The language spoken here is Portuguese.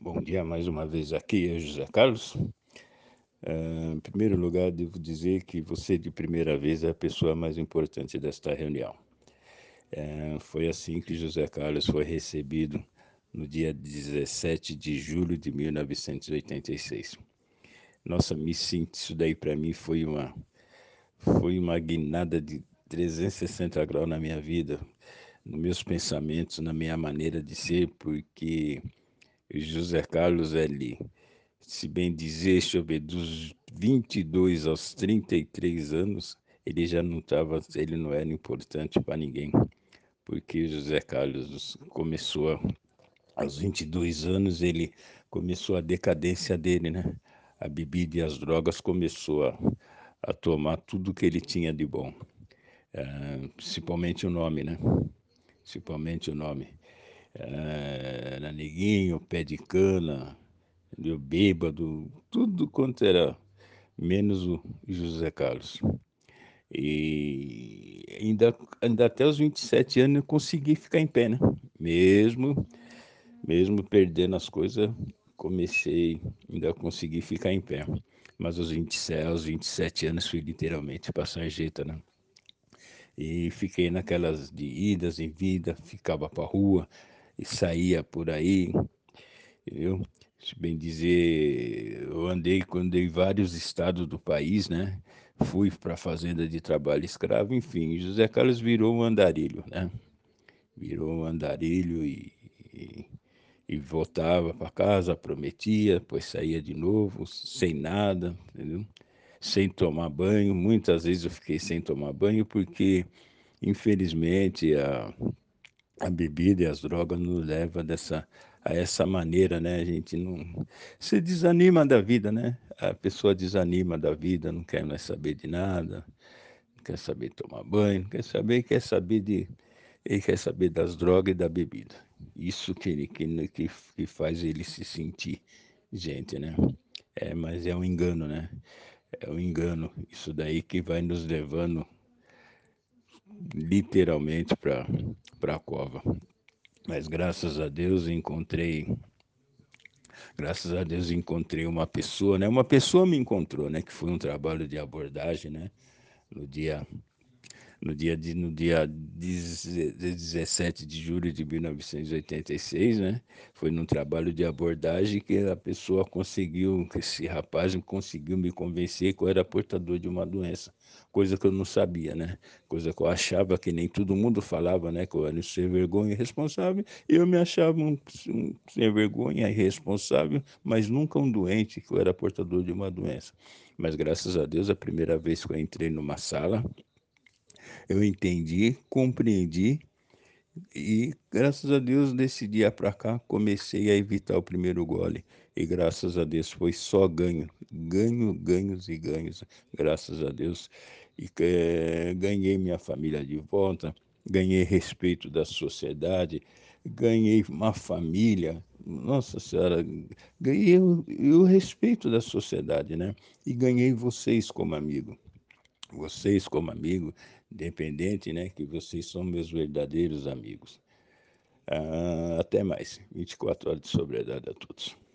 Bom dia mais uma vez aqui, é José Carlos. Em primeiro lugar, devo dizer que você de primeira vez é a pessoa mais importante desta reunião. Foi assim que José Carlos foi recebido no dia 17 de julho de 1986. Nossa, isso daí para mim foi uma guinada de 360 graus na minha vida, nos meus pensamentos, na minha maneira de ser, porque José Carlos, ele, se bem dizer, deixa eu ver, dos 22 aos 33 anos, ele não era importante para ninguém, porque José Carlos aos 22 anos, ele começou a decadência dele, né? A bebida e as drogas começou a tomar tudo que ele tinha de bom, principalmente o nome, né? Principalmente o nome. Era neguinho, pé de cana, entendeu? Bêbado, tudo quanto era, menos o José Carlos. E ainda até os 27 anos eu consegui ficar em pé, né? Mesmo perdendo as coisas, ainda consegui ficar em pé. Mas aos 27 anos fui literalmente para sarjeta, né? E fiquei naquelas de idas e vindas, ficava para rua e saía por aí, entendeu? Se bem dizer, quando andei em vários estados do país, né? Fui para a fazenda de trabalho escravo, enfim, José Carlos virou um andarilho, né? Virou um andarilho e voltava para casa, prometia, depois saía de novo, sem nada, entendeu? Sem tomar banho. Muitas vezes eu fiquei sem tomar banho porque, infelizmente, a bebida e as drogas nos levam a essa maneira, né? A gente não se desanima da vida, né? A pessoa desanima da vida, não quer mais saber de nada, não quer saber de tomar banho, não ele quer saber das drogas e da bebida. Isso que faz ele se sentir gente, né? Mas é um engano, né? É um engano. Isso daí que vai nos levando literalmente para a cova. Mas graças a Deus encontrei uma pessoa, né? Uma pessoa me encontrou, né? Que foi um trabalho de abordagem, né? No dia, no dia 17 de julho de 1986, né? Foi num trabalho de abordagem que a pessoa conseguiu, que esse rapaz conseguiu me convencer que eu era portador de uma doença, coisa que eu não sabia, né? Coisa que eu achava que nem todo mundo falava, né? Que eu era um sem vergonha e irresponsável, e eu me achava um sem vergonha e irresponsável, mas nunca um doente, que eu era portador de uma doença. Mas graças a Deus, a primeira vez que eu entrei numa sala, eu entendi, compreendi e, graças a Deus, desse dia para cá, comecei a evitar o primeiro gole. E, graças a Deus, foi só ganhos e ganhos, graças a Deus. E ganhei minha família de volta, ganhei respeito da sociedade, ganhei uma família. Nossa Senhora, ganhei o respeito da sociedade, né? E ganhei vocês como amigo, independente, né, que vocês são meus verdadeiros amigos. Até mais. 24 horas de sobriedade a todos.